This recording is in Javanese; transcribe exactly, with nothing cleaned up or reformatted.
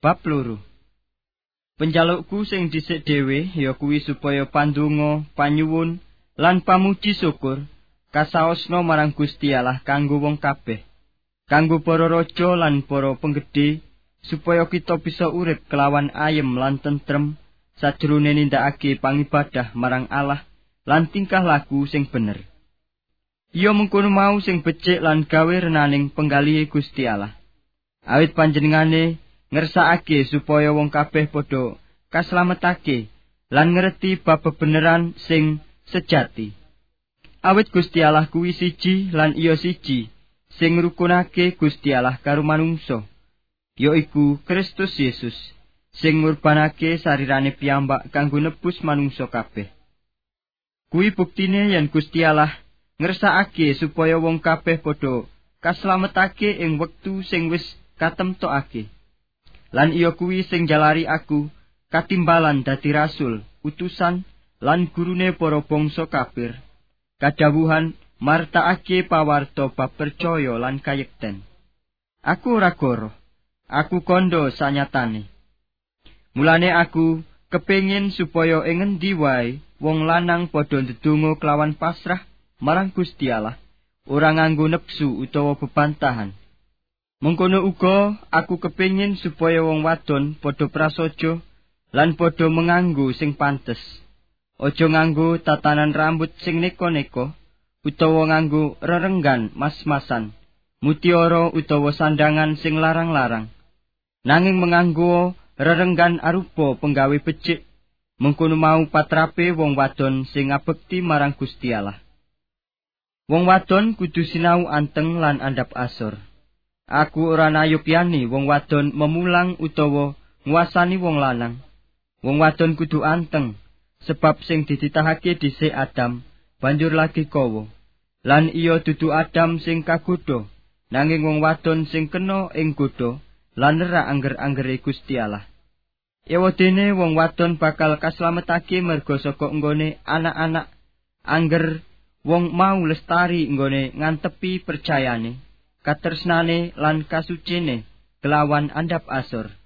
Bab loro. Penjalukku sing dhisik dhewe ya kuwi supaya pandonga, panyuwun lan pamuji syukur kasaosna marang Gusti Allah kanggo wong kabeh, kanggo para raja lan para penggede, supaya kita bisa urip kelawan ayem lan tentrem sajroné nindakake pangibadah marang Allah lan tingkah laku sing bener. Iya mengkono mau sing becik lan gawe renaning penggalihe Gusti Allah. Awit panjenengane ngersakake supaya wong kabeh padha kaslametake lan ngerti bab bebeneran sing sejati. Awit Gusti Allah kuwi siji lan iya siji sing ngrukunake Gusti Allah karo manungsa, yaiku Kristus Yesus sing ngurbanake sarirane piyambak kanggo nebus manungsa kabeh. Kuwi buktine yen Gusti Allah ngersakake supaya wong kabeh padha kaslametake ing wektu sing wis katemtokake. Lan iya kuwi sing jalari aku katimbalan dadi rasul, utusan lan gurune para bangsa kafir. Kadhawuhan martakake pawarta bab percaya lan kayekten. Aku ora goroh, aku kandha sanyatane. Mulane aku kepengin supaya ing endi wae wong lanang padha ndedonga kelawan pasrah marang Gusti Allah, ora nganggo nepsu utawa bebantahan. Mengkono uga aku kepengin supaya wong wadon padha prasaja lan padha menganggo sing pantes. Aja nganggo tatanan rambut sing neko-neko utawa nganggo rerenggan mas-masan, mutiara utawa sandangan sing larang-larang. Nanging menganggo rerenggan arupa penggawe becik. Mengkono mau patrape wong wadon sing ngabekti marang Gusti Allah. Wong wadon kudu sinau anteng lan andhap asor. Aku ora nayopyani wong wadon memulang utawa nguasani wong lanang. Wong wadon kudu anteng, sebab sing dititahake dhisik Adam banjur lagi kawa. Lan iya dudu Adam sing kagodha, nanging wong wadon sing kena ing godha lan nerak angger-anggere Gusti Allah. Ewadene wong wadon bakal kaslametake merga saka nggone anak-anak angger wong mau lestari nggone ngantepi percayane, katresnane lan kasucine kelawan andhap asor.